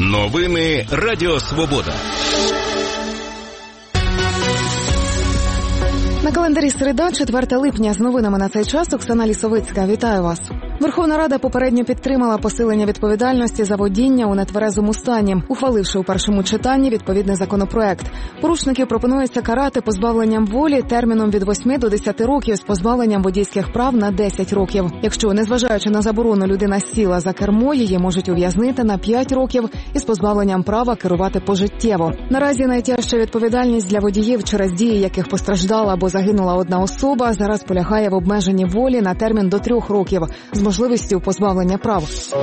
Новини Радіо Свобода. На календарі середа, 4 липня. З новинами на цей час Оксана Лісовицька. Вітаю вас. Верховна Рада попередньо підтримала посилення відповідальності за водіння у нетверезому стані, ухваливши у першому читанні відповідний законопроект. Порушників пропонується карати позбавленням волі терміном від 8 до 10 років з позбавленням водійських прав на 10 років. Якщо, незважаючи на заборону, людина сіла за кермо, її можуть ув'язнити на 5 років із позбавленням права керувати пожиттєво. Наразі найтяжча відповідальність для водіїв, через дії яких постраждала або загинула одна особа, зараз полягає в обмеженні волі на термін до 3 років з можливістю позбавлення прав.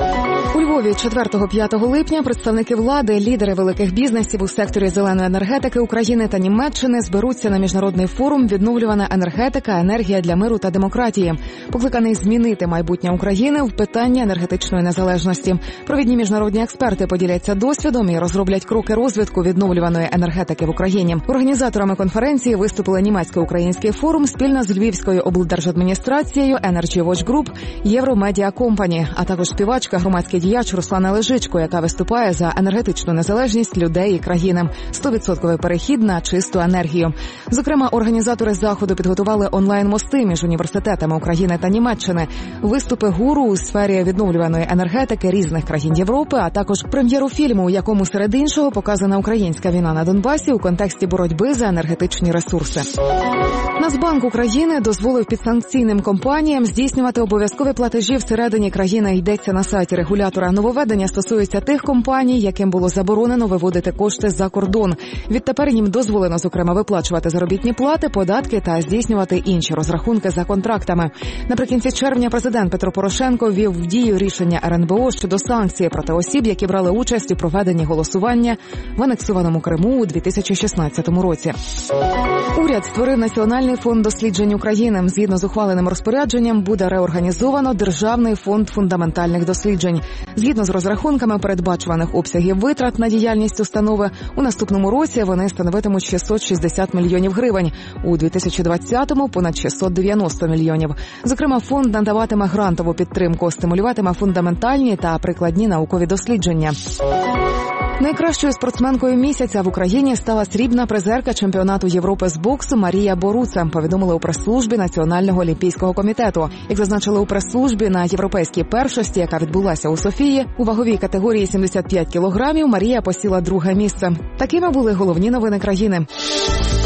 У Львові 4-5 липня представники влади, лідери великих бізнесів у секторі зеленої енергетики України та Німеччини зберуться на міжнародний форум «Відновлювана енергетика. Енергія для миру та демократії», покликаний змінити майбутнє України в питанні енергетичної незалежності. Провідні міжнародні експерти поділяться досвідом і розроблять кроки розвитку відновлюваної енергетики в Україні. Організаторами конференції виступили німецько-український форум спільно з Львівською облдержадміністрацією, Energy Watch Group, Євромедіа Компані, а також співачка, громадський діяч Руслана Лежичко, яка виступає за енергетичну незалежність людей і країни, 100% перехід на чисту енергію. Зокрема, організатори заходу підготували онлайн-мости між університетами України та Німеччини, виступи гуру у сфері відновлюваної енергетики різних країн Європи, а також прем'єру фільму, у якому серед іншого показана українська війна на Донбасі у контексті боротьби за енергетичні ресурси. Нацбанк України дозволив підсанкційним компаніям здійснювати обов'язкові платежі всередині країни, йдеться на сайті регулятора. Нововведення стосується тих компаній, яким було заборонено виводити кошти за кордон. Відтепер їм дозволено, зокрема, виплачувати заробітні плати, податки та здійснювати інші розрахунки за контрактами. Наприкінці червня президент Петро Порошенко ввів в дію рішення РНБО щодо санкцій проти осіб, які брали участь у проведенні голосування в анексованому Криму у 2016 році. Уряд створив Національний фонд досліджень України. Згідно з ухваленим розпорядженням буде реорганізовано Державний фонд фундаментальних досліджень. Згідно з розрахунками передбачуваних обсягів витрат на діяльність установи, у наступному році вони становитимуть 660 мільйонів гривень, у 2020-му – понад 690 мільйонів. Зокрема, фонд надаватиме грантову підтримку, стимулюватиме фундаментальні та прикладні наукові дослідження. Найкращою спортсменкою місяця в Україні стала срібна призерка чемпіонату Європи з боксу Марія Боруца, повідомили у прес-службі Національного олімпійського комітету. Як зазначили у прес-службі, на європейській першості, яка відбулася у Софії, у ваговій категорії 75 кілограмів Марія посіла 2-ге місце. Такими були головні новини країни.